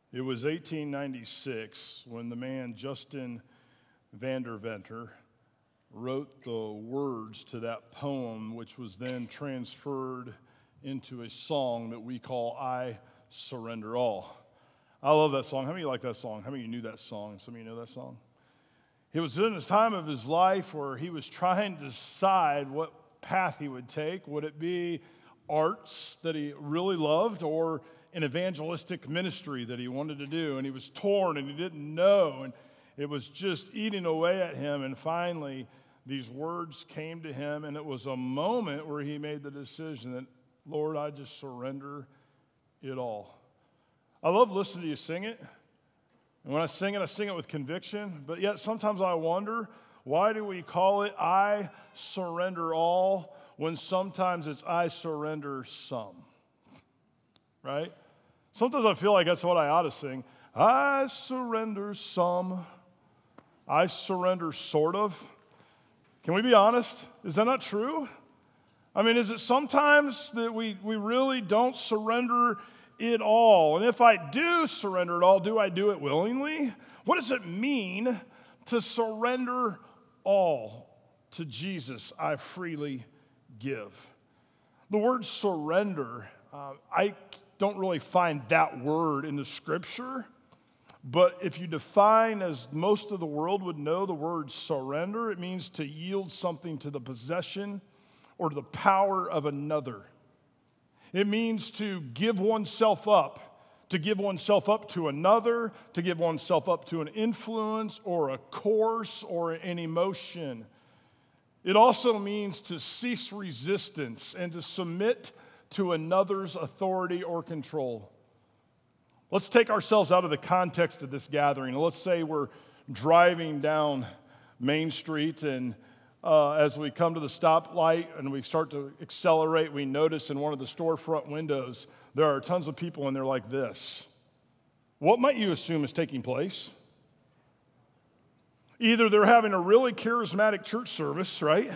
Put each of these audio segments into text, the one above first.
It was 1896 when the man Justin Vanderventer wrote the words to that poem, which was then transferred into a song that we call I Surrender All. I love that song. How many of you like that song? How many of you knew that song? Some of you know that song? It was in a time of his life where he was trying to decide what path he would take. Would it be arts that he really loved or an evangelistic ministry that he wanted to do? And he was torn and he didn't know. And it was just eating away at him. And finally, these words came to him. And it was a moment where he made the decision that, Lord, I just surrender it all. I love listening to you sing it. And when I sing it with conviction. But yet sometimes I wonder, why do we call it I surrender all when sometimes it's I surrender some? Right? Sometimes I feel like that's what I ought to sing. I surrender some. I surrender sort of. Can we be honest? Is that not true? I mean, is it sometimes that we really don't surrender it all? And if I do surrender it all, do I do it willingly? What does it mean to surrender all to Jesus? I freely give. The word surrender, I don't really find that word in the scripture, but if you define, as most of the world would know, the word surrender, it means to yield something to the possession or to the power of another. It means to give oneself up, to another, to give oneself up to an influence or a course or an emotion. It also means to cease resistance and to submit to another's authority or control. Let's take ourselves out of the context of this gathering. Let's say we're driving down Main Street, and as we come to the stoplight and we start to accelerate, we notice in one of the storefront windows there are tons of people in there like this. What might you assume is taking place? Either they're having a really charismatic church service, right?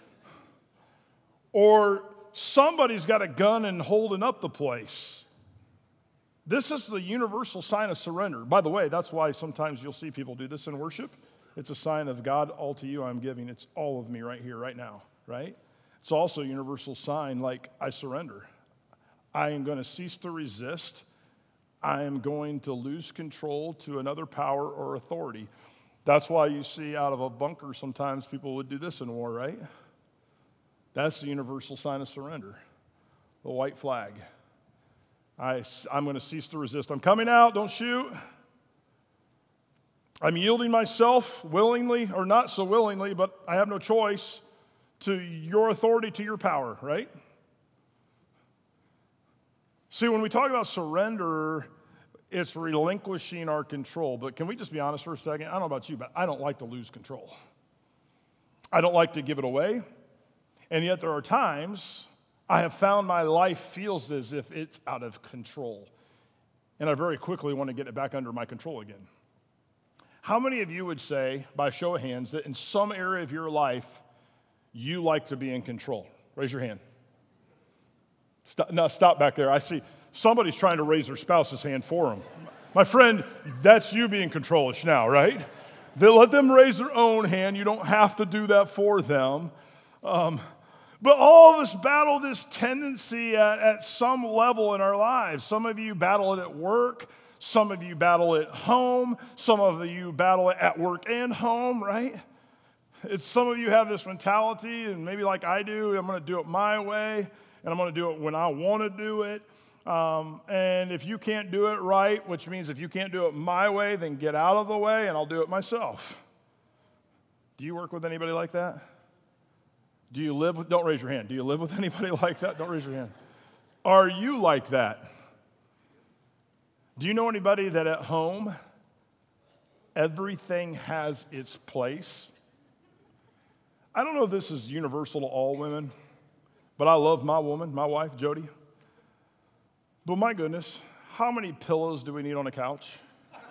Or somebody's got a gun and holding up the place. This is the universal sign of surrender. By the way, that's why sometimes you'll see people do this in worship. It's a sign of God, all to you I'm giving. It's all of me right here, right now, right? It's also a universal sign like I surrender. I am going to cease to resist. I am going to lose control to another power or authority. That's why you see out of a bunker sometimes people would do this in war, right? That's the universal sign of surrender, the white flag. I'm going to cease to resist. I'm coming out, don't shoot. I'm yielding myself willingly or not so willingly, but I have no choice, to your authority, to your power, right? See, when we talk about surrender, it's relinquishing our control. But can we just be honest for a second? I don't know about you, but I don't like to lose control. I don't like to give it away. And yet there are times I have found my life feels as if it's out of control. And I very quickly want to get it back under my control again. How many of you would say, by a show of hands, that in some area of your life, you like to be in control? Raise your hand. Stop back there. I see somebody's trying to raise their spouse's hand for them. My friend, that's you being controlish now, right? Let them raise their own hand. You don't have to do that for them. But all of us battle this tendency at some level in our lives. Some of you battle it at work. Some of you battle it at home. Some of you battle it at work and home, right? Some of you have this mentality, and maybe like I do, I'm going to do it my way, and I'm going to do it when I want to do it. And if you can't do it right, which means if you can't do it my way, then get out of the way, and I'll do it myself. Do you work with anybody like that? Do you live with, don't raise your hand. Do you live with anybody like that? Don't raise your hand. Are you like that? Do you know anybody that at home, everything has its place? I don't know if this is universal to all women, but I love my woman, my wife, Jody. But my goodness, how many pillows do we need on a couch?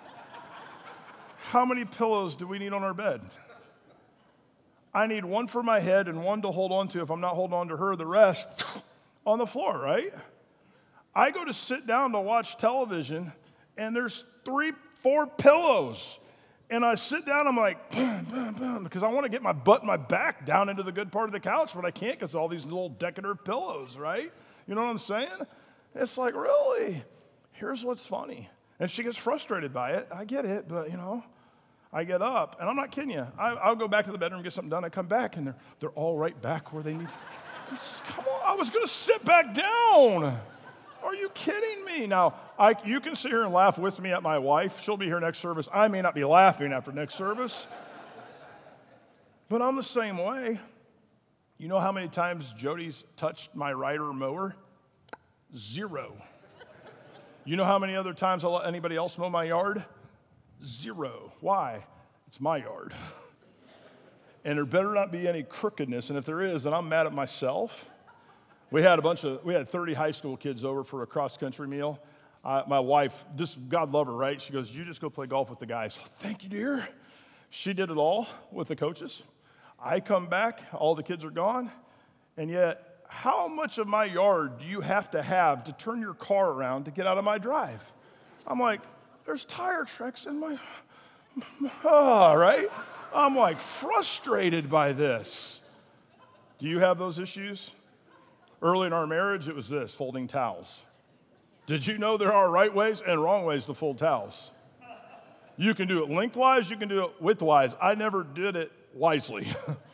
How many pillows do we need on our bed? I need one for my head and one to hold on to if I'm not holding on to her, the rest on the floor, right? I go to sit down to watch television, and there's 3, 4 pillows. And I sit down, I'm like, because I want to get my butt and my back down into the good part of the couch, but I can't because all these little decorative pillows, right? You know what I'm saying? It's like, really? Here's what's funny. And she gets frustrated by it. I get it, but, I get up, and I'm not kidding you. I'll go back to the bedroom, get something done. I come back, and they're all right back where they need. Come on, I was going to sit back down. Are you kidding me? Now, you can sit here and laugh with me at my wife. She'll be here next service. I may not be laughing after next service. But I'm the same way. You know how many times Jody's touched my rider mower? 0. You know how many other times I'll let anybody else mow my yard? 0. Why? It's my yard. And there better not be any crookedness. And if there is, then I'm mad at myself. We had 30 high school kids over for a cross-country meal. My wife, God love her, right? She goes, you just go play golf with the guys. Oh, thank you, dear. She did it all with the coaches. I come back, all the kids are gone, and yet how much of my yard do you have to turn your car around to get out of my drive? I'm like, there's tire tracks in my, right? I'm like frustrated by this. Do you have those issues? Early in our marriage, it was this, folding towels. Did you know there are right ways and wrong ways to fold towels? You can do it lengthwise, you can do it widthwise. I never did it wisely.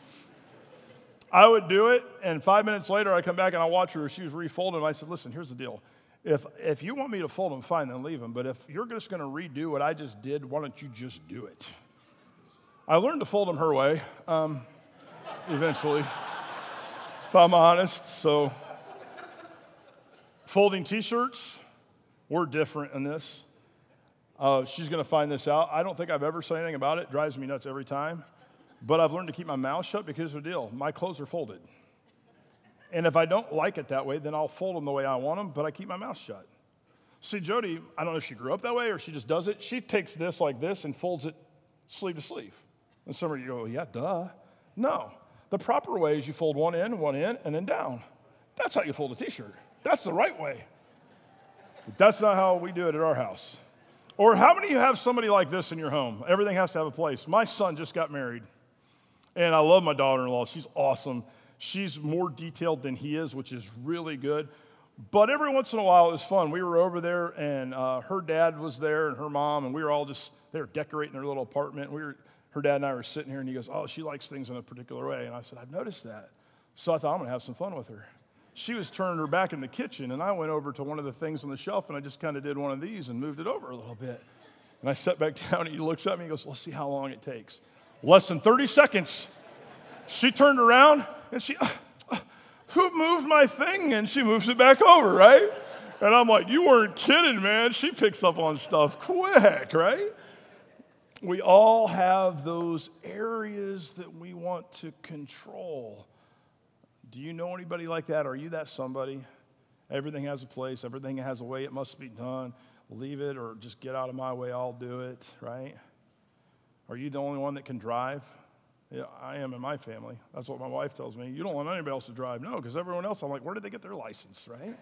I would do it, and 5 minutes later, I come back and I watch her. She was refolding them. I said, listen, here's the deal. If you want me to fold them, fine, then leave them. But if you're just going to redo what I just did, why don't you just do it? I learned to fold them her way, eventually, if I'm honest. So, folding T-shirts, we're different in this. She's going to find this out. I don't think I've ever said anything about it. It drives me nuts every time. But I've learned to keep my mouth shut because of the deal. My clothes are folded. And if I don't like it that way, then I'll fold them the way I want them, but I keep my mouth shut. See, Jody, I don't know if she grew up that way or she just does it. She takes this like this and folds it sleeve to sleeve. And some of you go, yeah, duh. No. The proper way is you fold one end, and then down. That's how you fold a T-shirt. That's the right way. But that's not how we do it at our house. Or how many of you have somebody like this in your home? Everything has to have a place. My son just got married. And I love my daughter-in-law. She's awesome. She's more detailed than he is, which is really good. But every once in a while, it was fun. We were over there, and her dad was there and her mom, and we were all they were decorating their little apartment. Her dad and I were sitting here, and he goes, oh, she likes things in a particular way. And I said, I've noticed that. So I thought, I'm going to have some fun with her. She was turning her back in the kitchen, and I went over to one of the things on the shelf, and I just kind of did one of these and moved it over a little bit. And I sat back down, and he looks at me and goes, let's see how long it takes. Less than 30 seconds. She turned around, and who moved my thing? And she moves it back over, right? And I'm like, you weren't kidding, man. She picks up on stuff quick, right? We all have those areas that we want to control. Do you know anybody like that? Are you that somebody? Everything has a place. Everything has a way it must be done. Leave it or just get out of my way. I'll do it, right? Are you the only one that can drive? Yeah, I am in my family. That's what my wife tells me. You don't want anybody else to drive. No, because everyone else, I'm like, where did they get their license, right?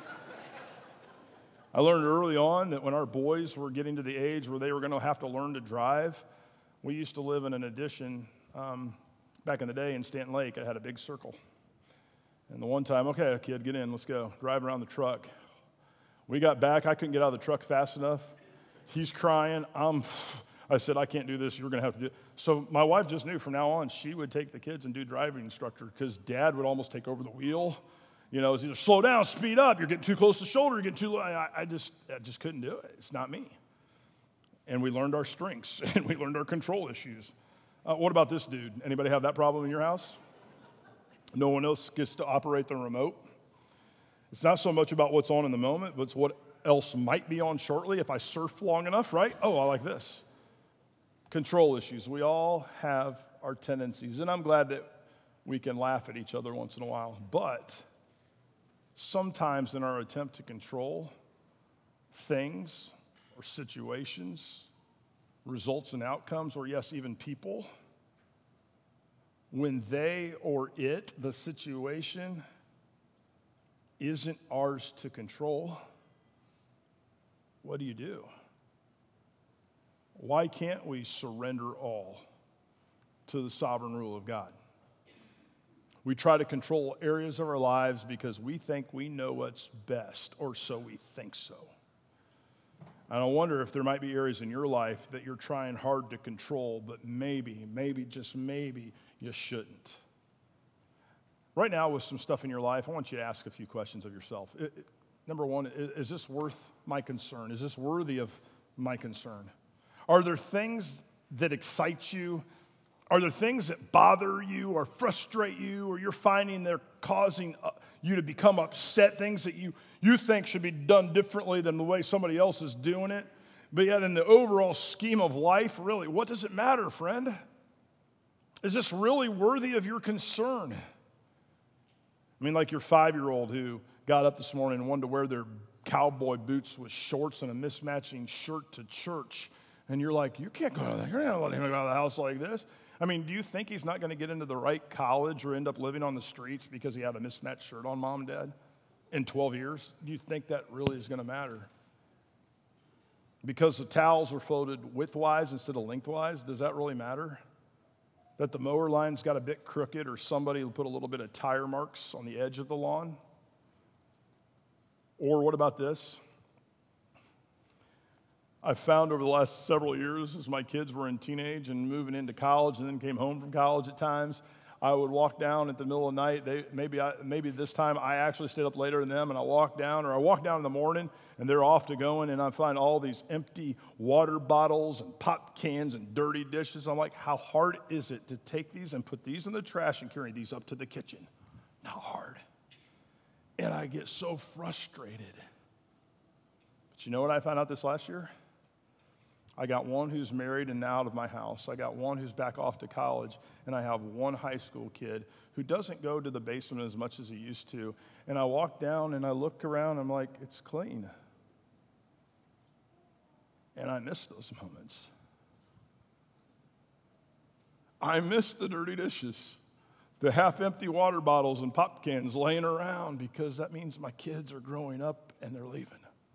I learned early on that when our boys were getting to the age where they were going to have to learn to drive, we used to live in an addition back in the day in Stanton Lake. It had a big circle. And the one time, okay, kid, get in, let's go. Drive around the truck. We got back. I couldn't get out of the truck fast enough. He's crying. I said, I can't do this. You're going to have to do it. So my wife just knew from now on she would take the kids and do driving instructor because Dad would almost take over the wheel. You know, it was either slow down, speed up. You're getting too close to the shoulder. You're getting too low. I just couldn't do it. It's not me. And we learned our strengths and we learned our control issues. What about this dude? Anybody have that problem in your house? No one else gets to operate the remote. It's not so much about what's on in the moment, but it's what else might be on shortly if I surf long enough, right? Oh, I like this. Control issues. We all have our tendencies, and I'm glad that we can laugh at each other once in a while. But sometimes in our attempt to control things or situations, results and outcomes, or yes, even people, when they or it, the situation, isn't ours to control, what do? Why can't we surrender all to the sovereign rule of God? We try to control areas of our lives because we think we know what's best, or so we think so. And I wonder if there might be areas in your life that you're trying hard to control, but maybe, just maybe, you shouldn't. Right now, with some stuff in your life, I want you to ask a few questions of yourself. Number one, is this worth my concern? Is this worthy of my concern? Are there things that excite you? Are there things that bother you or frustrate you, or you're finding they're causing you to become upset, things that you think should be done differently than the way somebody else is doing it? But yet in the overall scheme of life, really, what does it matter, friend? Is this really worthy of your concern? I mean, like your 5-year-old who got up this morning and wanted to wear their cowboy boots with shorts and a mismatching shirt to church. And you're like, you can't go out there. You're not going to let him go out of the house like this. I mean, do you think he's not going to get into the right college or end up living on the streets because he had a mismatched shirt on, Mom and Dad, in 12 years? Do you think that really is going to matter? Because the towels are folded widthwise instead of lengthwise, does that really matter? That the mower line's got a bit crooked, or somebody will put a little bit of tire marks on the edge of the lawn? Or what about this? I've found over the last several years, as my kids were in teenage and moving into college and then came home from college at times, I would walk down at the middle of the night. Maybe this time I actually stayed up later than them, and I walk down in the morning, and they're off to going, and I find all these empty water bottles and pop cans and dirty dishes. I'm like, how hard is it to take these and put these in the trash and carry these up to the kitchen? Not hard. And I get so frustrated. But you know what I found out this last year? I got one who's married and now out of my house. I got one who's back off to college, and I have one high school kid who doesn't go to the basement as much as he used to. And I walk down and I look around, and I'm like, it's clean. And I miss those moments. I miss the dirty dishes, the half-empty water bottles and pop cans laying around, because that means my kids are growing up and they're leaving.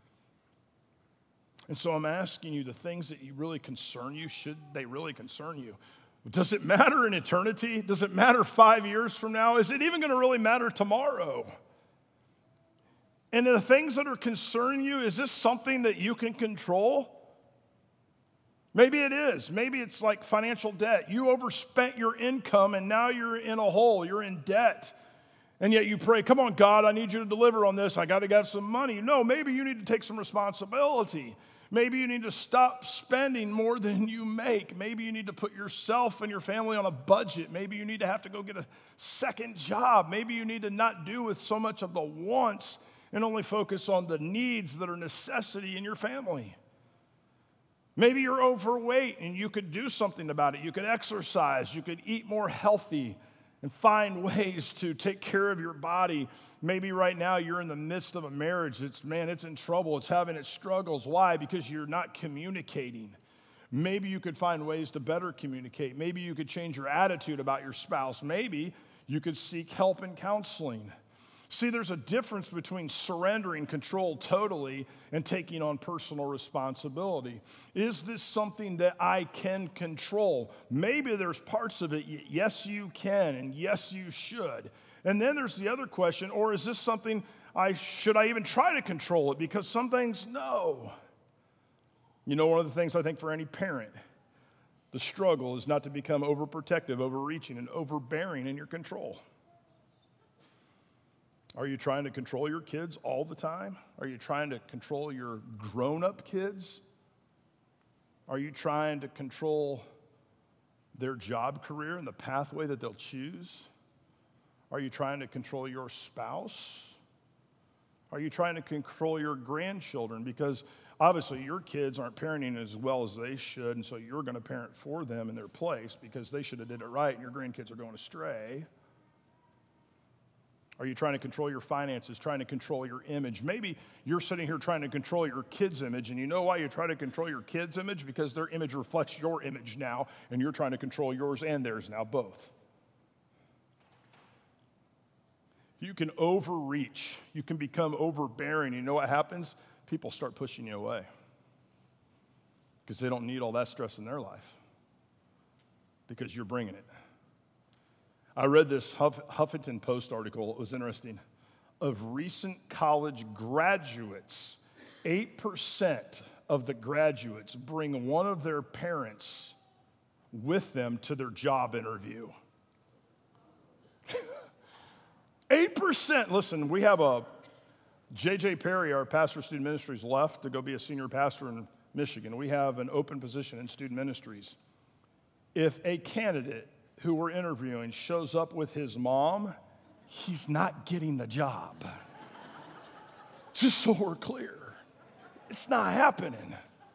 And so I'm asking you, the things that you really concern you, should they really concern you? Does it matter in eternity? Does it matter 5 years from now? Is it even going to really matter tomorrow? And the things that are concerning you, is this something that you can control? Maybe it is. Maybe it's like financial debt. You overspent your income and now you're in a hole. You're in debt. And yet you pray, come on, God, I need you to deliver on this. I got to get some money. No, maybe you need to take some responsibility. Maybe you need to stop spending more than you make. Maybe you need to put yourself and your family on a budget. Maybe you need to have to go get a second job. Maybe you need to not do with so much of the wants and only focus on the needs that are necessity in your family. Maybe you're overweight and you could do something about it. You could exercise. You could eat more healthy and find ways to take care of your body. Maybe right now you're in the midst of a marriage it's in trouble. It's having its struggles. Why? Because you're not communicating. Maybe you could find ways to better communicate. Maybe you could change your attitude about your spouse. Maybe you could seek help in counseling. See, there's a difference between surrendering control totally and taking on personal responsibility. Is this something that I can control? Maybe there's parts of it, yes, you can, and yes, you should. And then there's the other question, or is this something should I even try to control it? Because some things, no. You know, one of the things I think for any parent, the struggle is not to become overprotective, overreaching, and overbearing in your control. Are you trying to control your kids all the time? Are you trying to control your grown-up kids? Are you trying to control their job career and the pathway that they'll choose? Are you trying to control your spouse? Are you trying to control your grandchildren? Because obviously your kids aren't parenting as well as they should, and so you're going to parent for them in their place because they should have did it right and your grandkids are going astray. Are you trying to control your finances, trying to control your image? Maybe you're sitting here trying to control your kid's image, and you know why you try to control your kid's image? Because their image reflects your image now, and you're trying to control yours and theirs now, both. You can overreach. You can become overbearing. You know what happens? People start pushing you away. because they don't need all that stress in their life because you're bringing it. I read this Huffington Post article. It was interesting. Of recent college graduates, 8% of the graduates bring one of their parents with them to their job interview. 8%. Listen, we have J.J. Perry, our pastor of student ministries, left to go be a senior pastor in Michigan. We have an open position in student ministries. If a candidate who we're interviewing shows up with his mom, he's not getting the job. Just so we're clear. It's not happening.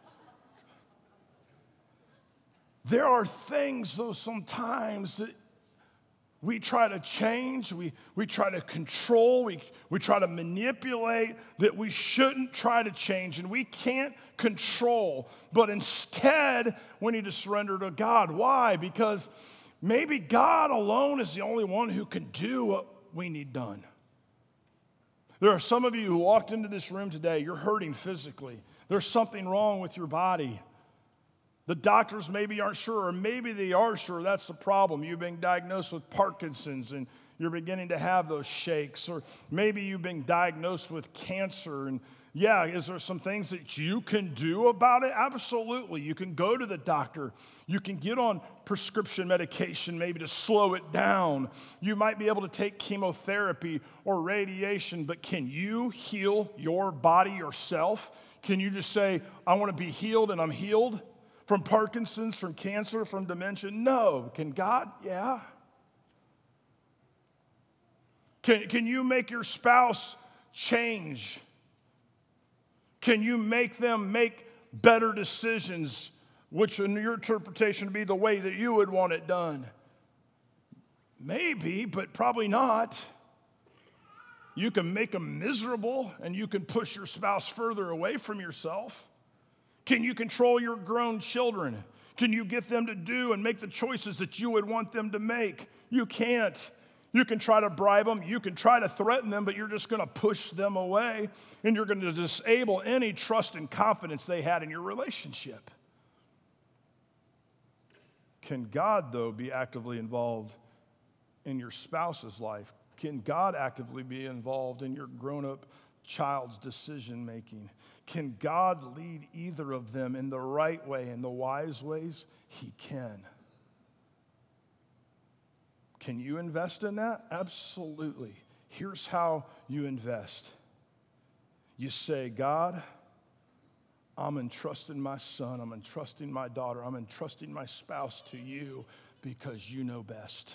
There are things, though, sometimes that we try to change, we try to control, we try to manipulate that we shouldn't try to change, and we can't control. But instead, we need to surrender to God. Why? Because maybe God alone is the only one who can do what we need done. There are some of you who walked into this room today, you're hurting physically. There's something wrong with your body. The doctors maybe aren't sure, or maybe they are sure. That's the problem. You've been diagnosed with Parkinson's and you're beginning to have those shakes. Or maybe you've been diagnosed with cancer. And yeah, is there some things that you can do about it? Absolutely. You can go to the doctor. You can get on prescription medication maybe to slow it down. You might be able to take chemotherapy or radiation, but can you heal your body yourself? Can you just say, I want to be healed and I'm healed? From Parkinson's, from cancer, from dementia? No. Can God? Yeah. Can you make your spouse change? Can you make them make better decisions, which in your interpretation would be the way that you would want it done? Maybe, but probably not. You can make them miserable, and you can push your spouse further away from yourself. Can you control your grown children? Can you get them to do and make the choices that you would want them to make? You can't. You can try to bribe them. You can try to threaten them, but you're just going to push them away, and you're going to disable any trust and confidence they had in your relationship. Can God, though, be actively involved in your spouse's life? Can God actively be involved in your grown-up child's decision-making? Can God lead either of them in the right way, in the wise ways? He can. Can you invest in that? Absolutely. Here's how you invest. You say, God, I'm entrusting my son, I'm entrusting my daughter, I'm entrusting my spouse to you because you know best.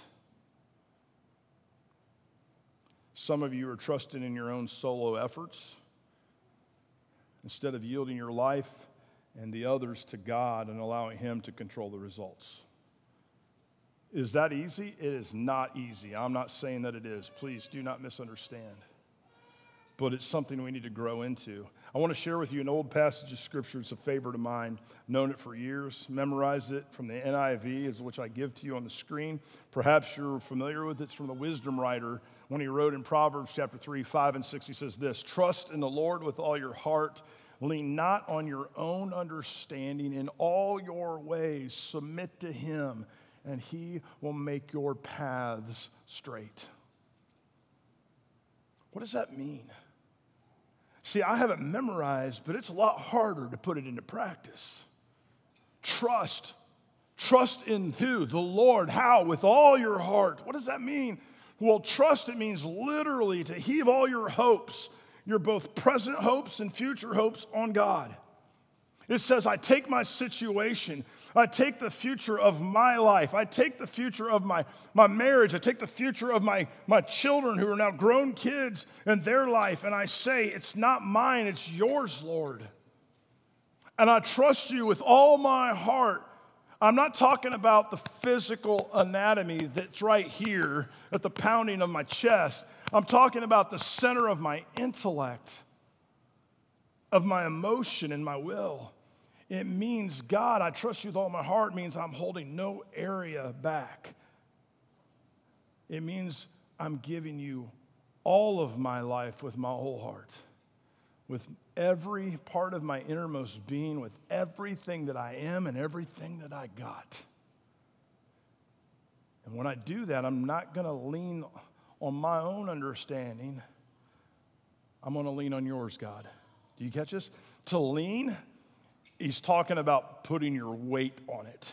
Some of you are trusting in your own solo efforts instead of yielding your life and the others to God and allowing Him to control the results. Is that easy? It is not easy. I'm not saying that it is. Please do not misunderstand. But it's something we need to grow into. I want to share with you an old passage of Scripture. It's a favorite of mine. Known it for years. Memorized it from the NIV, which I give to you on the screen. Perhaps you're familiar with it. It's from the wisdom writer. When he wrote in Proverbs chapter 3, 5, and 6, he says this: trust in the Lord with all your heart. Lean not on your own understanding. In all your ways submit to Him, and He will make your paths straight. What does that mean? See, I have it memorized, but it's a lot harder to put it into practice. Trust. Trust in who? The Lord. How? With all your heart. What does that mean? Well, trust, it means literally to heave all your hopes, your both present hopes and future hopes, on God. It says, I take my situation, I take the future of my life, I take the future of my marriage, I take the future of my children who are now grown kids and their life, and I say, it's not mine, it's yours, Lord. And I trust you with all my heart. I'm not talking about the physical anatomy that's right here at the pounding of my chest. I'm talking about the center of my intellect, of my emotion and my will. It means, God, I trust you with all my heart, means I'm holding no area back. It means I'm giving you all of my life with my whole heart. with every part of my innermost being, with everything that I am and everything that I got. And when I do that, I'm not going to lean on my own understanding. I'm going to lean on yours, God. Do you catch this? To lean, he's talking about putting your weight on it.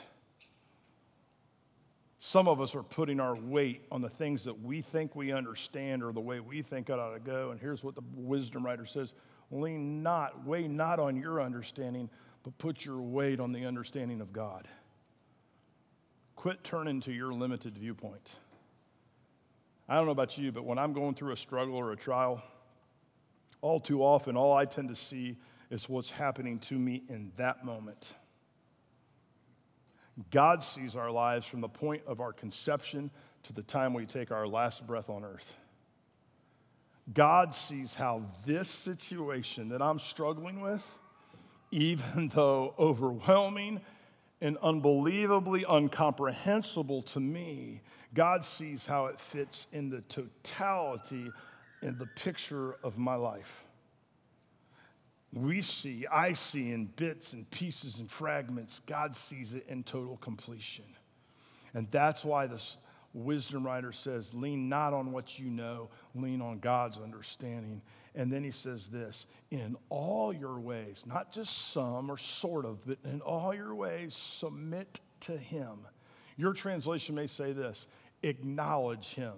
Some of us are putting our weight on the things that we think we understand or the way we think it ought to go. And here's what the wisdom writer says: weigh not on your understanding, but put your weight on the understanding of God. Quit turning to your limited viewpoint. I don't know about you, but when I'm going through a struggle or a trial, all too often, all I tend to see is what's happening to me in that moment. God sees our lives from the point of our conception to the time we take our last breath on earth. God sees how this situation that I'm struggling with, even though overwhelming and unbelievably incomprehensible to me, God sees how it fits in the totality in the picture of my life. I see in bits and pieces and fragments. God sees it in total completion. And that's why this wisdom writer says, lean not on what you know, lean on God's understanding. And then he says this: in all your ways, not just some or sort of, but in all your ways, submit to him. Your translation may say this: acknowledge him.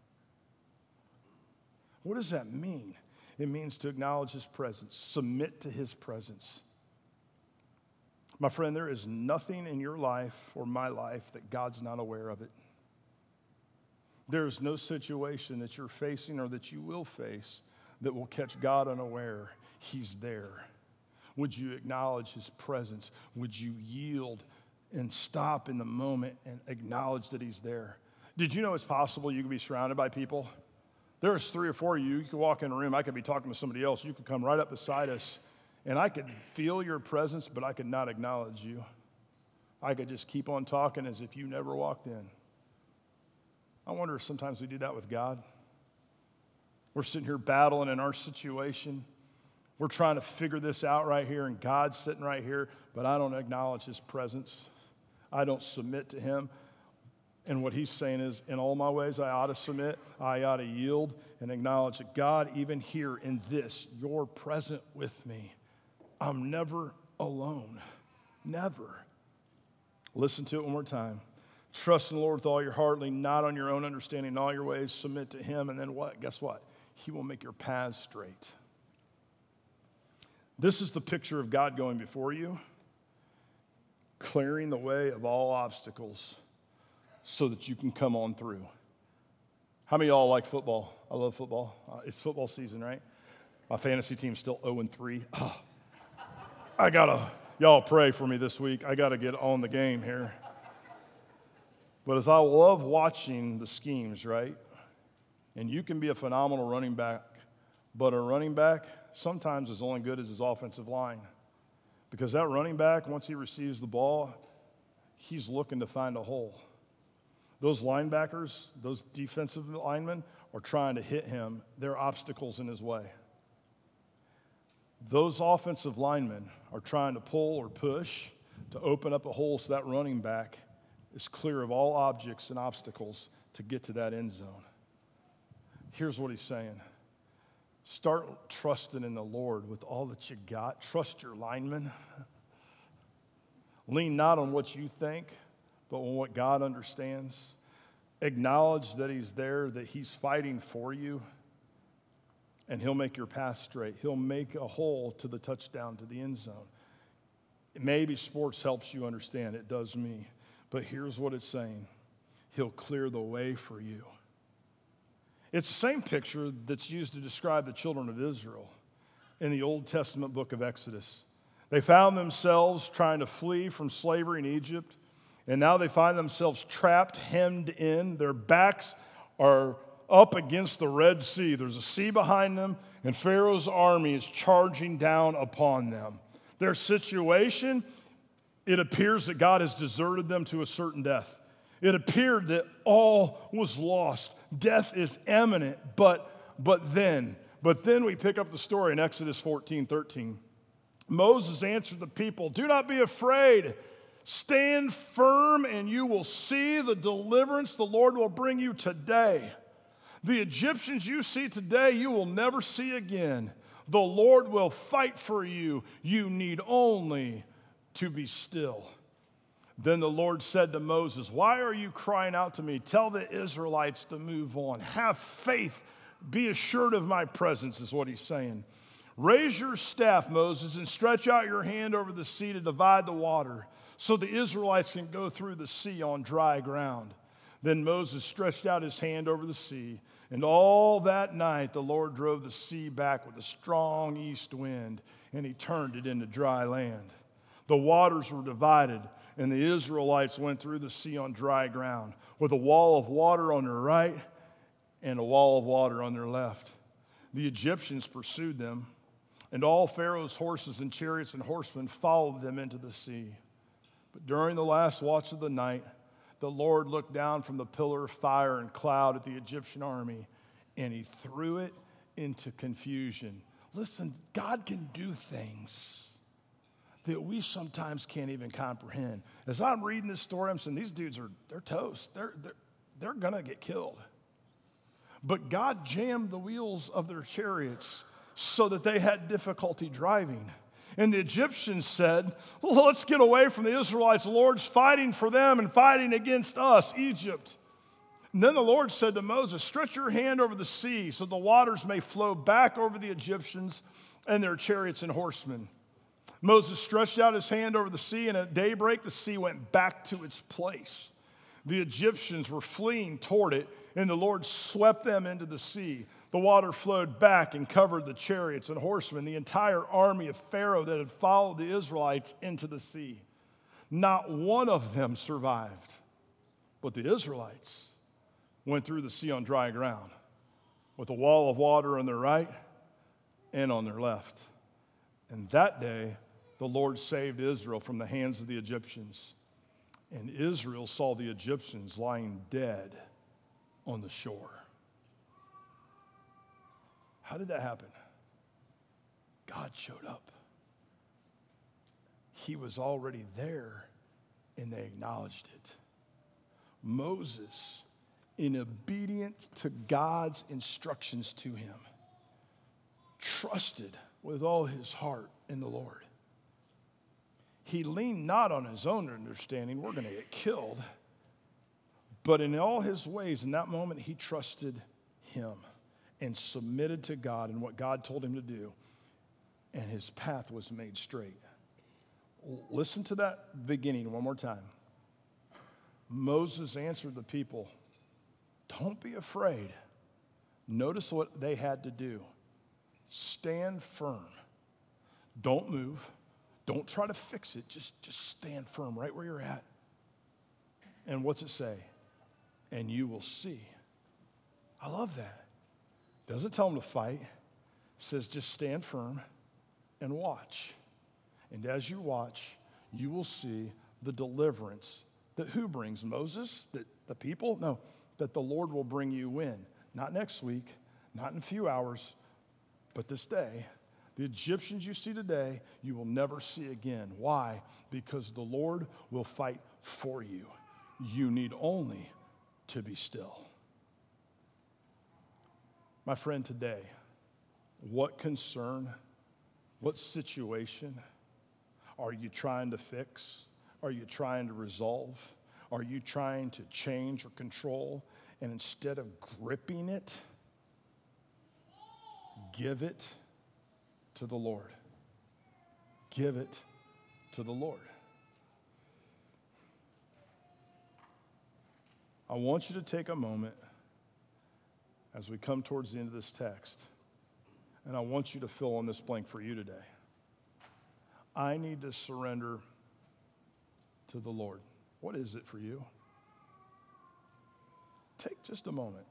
What does that mean? It means to acknowledge his presence, submit to his presence. My friend, there is nothing in your life or my life that God's not aware of it. There is no situation that you're facing or that you will face that will catch God unaware. He's there. Would you acknowledge his presence? Would you yield and stop in the moment and acknowledge that he's there? Did you know it's possible you could be surrounded by people? There's 3 or 4 of you. You could walk in a room. I could be talking to somebody else. You could come right up beside us, and I could feel your presence, but I could not acknowledge you. I could just keep on talking as if you never walked in. I wonder if sometimes we do that with God. We're sitting here battling in our situation. We're trying to figure this out right here, and God's sitting right here, but I don't acknowledge his presence. I don't submit to him. And what he's saying is, in all my ways, I ought to submit, I ought to yield and acknowledge that God, even here in this, you're present with me. I'm never alone. Never. Listen to it one more time. Trust in the Lord with all your heart, lean not on your own understanding in all your ways, submit to him, and then what? Guess what? He will make your paths straight. This is the picture of God going before you, clearing the way of all obstacles, so that you can come on through. How many of y'all like football? I love football. It's football season, right? My fantasy team's still 0-3. Y'all pray for me this week. I got to get on the game here. But as I love watching the schemes, right? And you can be a phenomenal running back, but a running back sometimes is only good as his offensive line. Because that running back, once he receives the ball, he's looking to find a hole. Those linebackers, those defensive linemen are trying to hit him. There are obstacles in his way. Those offensive linemen are trying to pull or push to open up a hole so that running back is clear of all objects and obstacles to get to that end zone. Here's what he's saying. Start trusting in the Lord with all that you got. Trust your linemen. Lean not on what you think, but on what God understands. Acknowledge that he's there, that he's fighting for you, and he'll make your path straight. He'll make a hole to the touchdown, to the end zone. Maybe sports helps you understand. It does me. But here's what it's saying. He'll clear the way for you. It's the same picture that's used to describe the children of Israel in the Old Testament book of Exodus. They found themselves trying to flee from slavery in Egypt, and now they find themselves trapped, hemmed in. Their backs are up against the Red Sea. There's a sea behind them, and Pharaoh's army is charging down upon them. Their situation, it appears that God has deserted them to a certain death. It appeared that all was lost. Death is imminent, but then But then we pick up the story in Exodus 14:13. Moses answered the people, "Do not be afraid. Stand firm, and you will see the deliverance the Lord will bring you today. The Egyptians you see today, you will never see again. The Lord will fight for you. You need only to be still." Then the Lord said to Moses, "Why are you crying out to me? Tell the Israelites to move on. Have faith. Be assured of my presence," is what he's saying. "Raise your staff, Moses, and stretch out your hand over the sea to divide the water, so the Israelites can go through the sea on dry ground." Then Moses stretched out his hand over the sea, and all that night the Lord drove the sea back with a strong east wind, and he turned it into dry land. The waters were divided, and the Israelites went through the sea on dry ground, with a wall of water on their right and a wall of water on their left. The Egyptians pursued them, and all Pharaoh's horses and chariots and horsemen followed them into the sea. But during the last watch of the night, the Lord looked down from the pillar of fire and cloud at the Egyptian army, and he threw it into confusion. Listen, God can do things that we sometimes can't even comprehend. As I'm reading this story, I'm saying these dudes they're toast. They're gonna get killed. But God jammed the wheels of their chariots so that they had difficulty driving. And the Egyptians said, "Well, let's get away from the Israelites. The Lord's fighting for them and fighting against us, Egypt." And then the Lord said to Moses, "Stretch your hand over the sea so the waters may flow back over the Egyptians and their chariots and horsemen." Moses stretched out his hand over the sea, and at daybreak the sea went back to its place. The Egyptians were fleeing toward it, and the Lord swept them into the sea. The water flowed back and covered the chariots and horsemen, the entire army of Pharaoh that had followed the Israelites into the sea. Not one of them survived, but the Israelites went through the sea on dry ground, with a wall of water on their right and on their left. And that day, the Lord saved Israel from the hands of the Egyptians. And Israel saw the Egyptians lying dead on the shore. How did that happen? God showed up. He was already there, and they acknowledged it. Moses, in obedience to God's instructions to him, trusted with all his heart in the Lord. He leaned not on his own understanding, we're going to get killed, but in all his ways, in that moment, he trusted him and submitted to God and what God told him to do, and his path was made straight. Listen to that beginning one more time. Moses answered the people, "Don't be afraid." Notice what they had to do. Stand firm. Don't move. Don't try to fix it. Just stand firm right where you're at. And what's it say? And you will see. I love that. It doesn't tell them to fight. It says just stand firm and watch. And as you watch, you will see the deliverance that who brings? Moses? That the people? No, that the Lord will bring you in. Not next week, not in a few hours, but this day. The Egyptians you see today, you will never see again. Why? Because the Lord will fight for you. You need only to be still. My friend, today, what concern, what situation are you trying to fix? Are you trying to resolve? Are you trying to change or control? And instead of gripping it, give it to the Lord. Give it to the Lord. I want you to take a moment as we come towards the end of this text, and I want you to fill in this blank for you today. I need to surrender to the Lord. What is it for you? Take just a moment.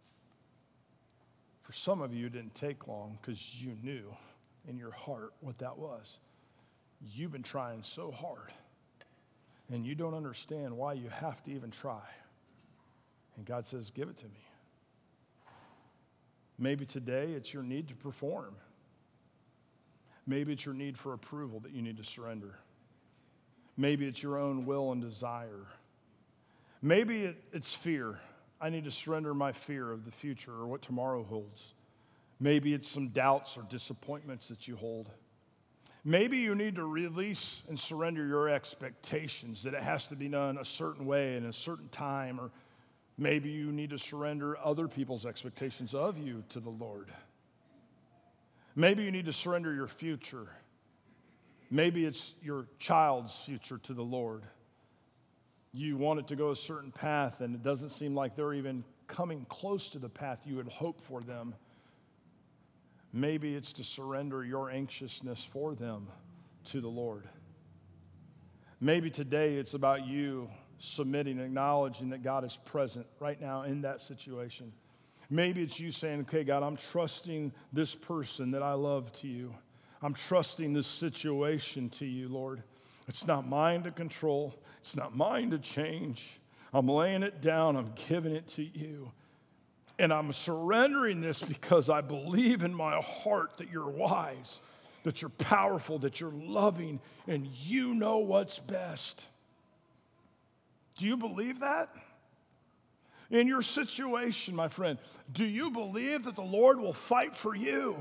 For some of you, it didn't take long because you knew in your heart what that was. You've been trying so hard, and you don't understand why you have to even try. And God says, give it to me. Maybe today it's your need to perform. Maybe it's your need for approval that you need to surrender. Maybe it's your own will and desire. Maybe it's fear. I need to surrender my fear of the future or what tomorrow holds. Maybe it's some doubts or disappointments that you hold. Maybe you need to release and surrender your expectations that it has to be done a certain way in a certain time, or maybe you need to surrender other people's expectations of you to the Lord. Maybe you need to surrender your future. Maybe it's your child's future to the Lord. You want it to go a certain path, and it doesn't seem like they're even coming close to the path you had hoped for them. Maybe it's to surrender your anxiousness for them to the Lord. Maybe today it's about you submitting, acknowledging that God is present right now in that situation. Maybe it's you saying, okay, God, I'm trusting this person that I love to you. I'm trusting this situation to you, Lord. It's not mine to control. It's not mine to change. I'm laying it down. I'm giving it to you. And I'm surrendering this because I believe in my heart that you're wise, that you're powerful, that you're loving, and you know what's best. Do you believe that? In your situation, my friend, do you believe that the Lord will fight for you?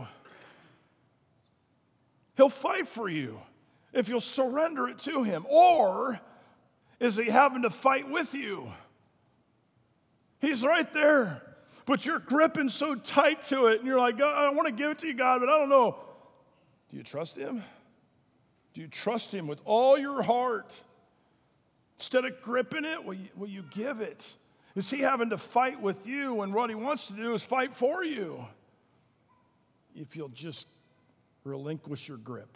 He'll fight for you if you'll surrender it to him. Or is he having to fight with you? He's right there, but you're gripping so tight to it, and you're like, I want to give it to you, God, but I don't know. Do you trust him? Do you trust him with all your heart? Instead of gripping it, will you give it? Is he having to fight with you when what he wants to do is fight for you? If you'll just relinquish your grip.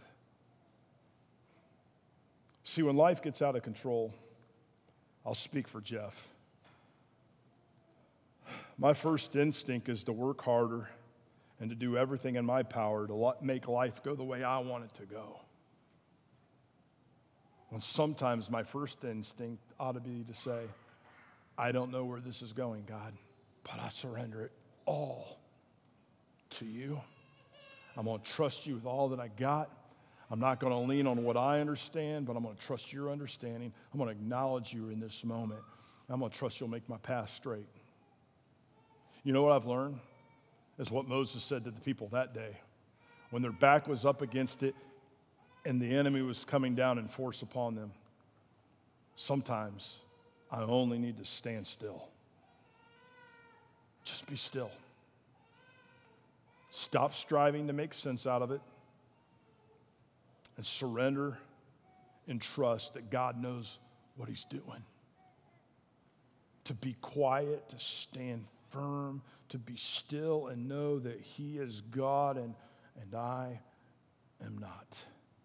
See, when life gets out of control, I'll speak for Jeff. My first instinct is to work harder and to do everything in my power to make life go the way I want it to go. And sometimes my first instinct ought to be to say, I don't know where this is going, God, but I surrender it all to you. I'm going to trust you with all that I got. I'm not going to lean on what I understand, but I'm going to trust your understanding. I'm going to acknowledge you in this moment. I'm going to trust you'll make my path straight. You know what I've learned? Is what Moses said to the people that day. When their back was up against it and the enemy was coming down in force upon them. Sometimes I only need to stand still. Just be still. Stop striving to make sense out of it and surrender and trust that God knows what he's doing. To be quiet, to stand firm, to be still and know that he is God and I am not.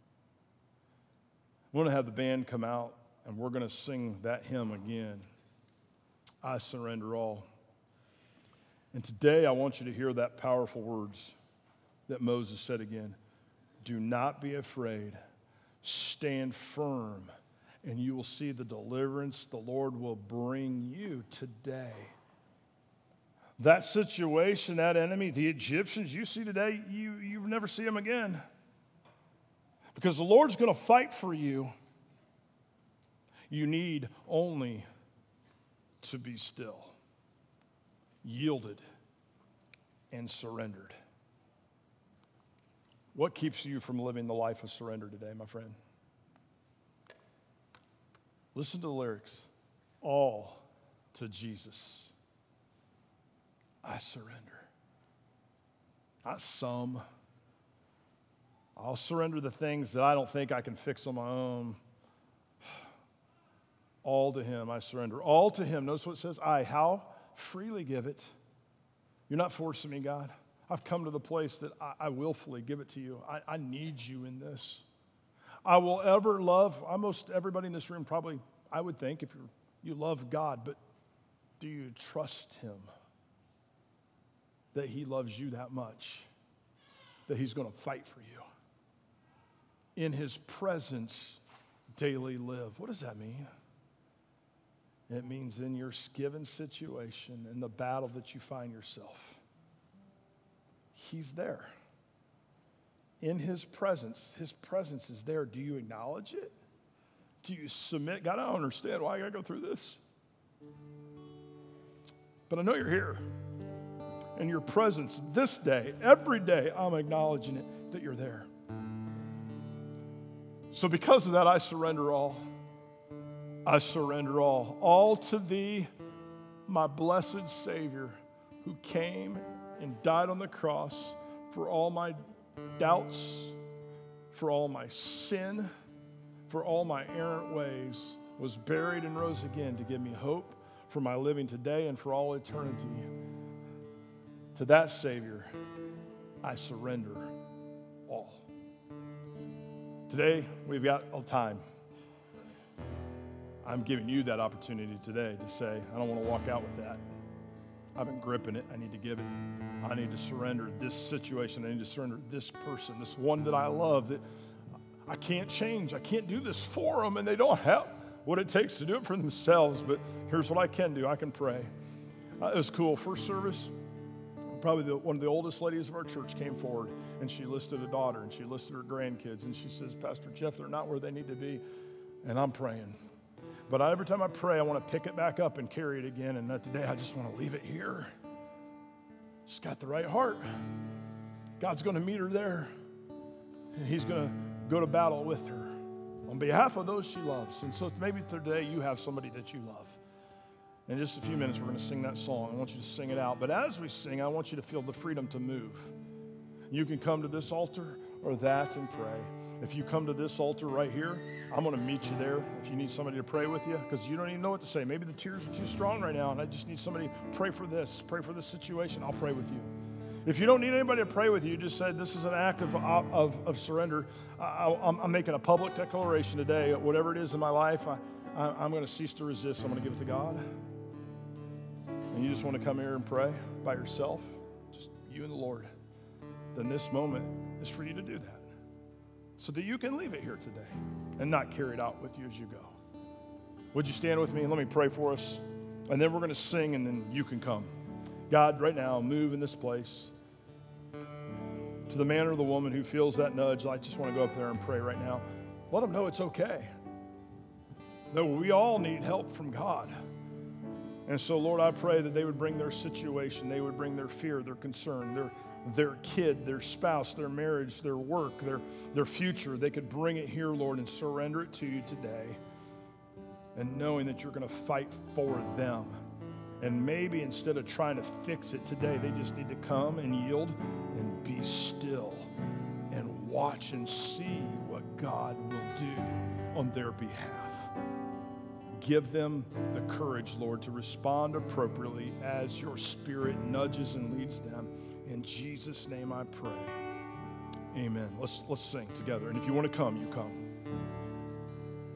I want to have the band come out and we're going to sing that hymn again. I surrender all. And today I want you to hear that powerful words that Moses said again. Do not be afraid. Stand firm, and you will see the deliverance the Lord will bring you today. That situation, that enemy, the Egyptians you see today, you never see them again. Because the Lord's going to fight for you. You need only to be still, yielded, and surrendered. What keeps you from living the life of surrender today, my friend? Listen to the lyrics. All to Jesus. I surrender. Not some. I'll surrender the things that I don't think I can fix on my own. All to him I surrender. All to him. Notice what it says. How? Freely give it. You're not forcing me, God. I've come to the place that I willfully give it to you. I need you in this. I will ever love, almost everybody in this room probably, I would think, if you love God, but do you trust him that he loves you that much, that he's going to fight for you? In his presence, daily live. What does that mean? It means in your given situation, in the battle that you find yourself, He's there. In his presence is there. Do you acknowledge it? Do you submit? God, I don't understand why I got to go through this. But I know you're here. And your presence this day, every day, I'm acknowledging it, that you're there. So because of that, I surrender all. I surrender all. All to thee, my blessed Savior, who came and died on the cross for all my doubts, for all my sin, for all my errant ways, was buried and rose again to give me hope for my living today and for all eternity. To that Savior, I surrender all. Today, we've got a time. I'm giving you that opportunity today to say, I don't want to walk out with that. I've been gripping it. I need to give it. I need to surrender this situation. I need to surrender this person, this one that I love that I can't change. I can't do this for them, and they don't have what it takes to do it for themselves. But here's what I can do. I can pray. It was cool. First service, probably one of the oldest ladies of our church came forward, and she listed a daughter, and she listed her grandkids, and she says, Pastor Jeff, they're not where they need to be, and I'm praying. But every time I pray, I want to pick it back up and carry it again, and today I just want to leave it here. She's got the right heart. God's going to meet her there, and he's going to go to battle with her on behalf of those she loves. And so maybe today you have somebody that you love. In just a few minutes, we're going to sing that song. I want you to sing it out. But as we sing, I want you to feel the freedom to move. You can come to this altar or that and pray. If you come to this altar right here, I'm going to meet you there if you need somebody to pray with you, because you don't even know what to say. Maybe the tears are too strong right now, and I just need somebody to pray for this situation. I'll pray with you. If you don't need anybody to pray with you, just said this is an act of surrender. I'm making a public declaration today. Whatever it is in my life, I'm going to cease to resist. I'm going to give it to God. And you just want to come here and pray by yourself, just you and the Lord, then this moment is for you to do that so that you can leave it here today and not carry it out with you as you go. Would you stand with me and let me pray for us? And then we're going to sing, and then you can come. God, right now, move in this place. To the man or the woman who feels that nudge, I just want to go up there and pray right now. Let them know it's okay. That we all need help from God. And so, Lord, I pray that they would bring their situation, they would bring their fear, their concern, their kid, their spouse, their marriage, their work, their future. They could bring it here, Lord, and surrender it to you today. And knowing that you're going to fight for them. And maybe instead of trying to fix it today, they just need to come and yield and be still and watch and see what God will do on their behalf. Give them the courage, Lord, to respond appropriately as your Spirit nudges and leads them. In Jesus' name I pray. Amen. Let's sing together. And if you want to come, you come.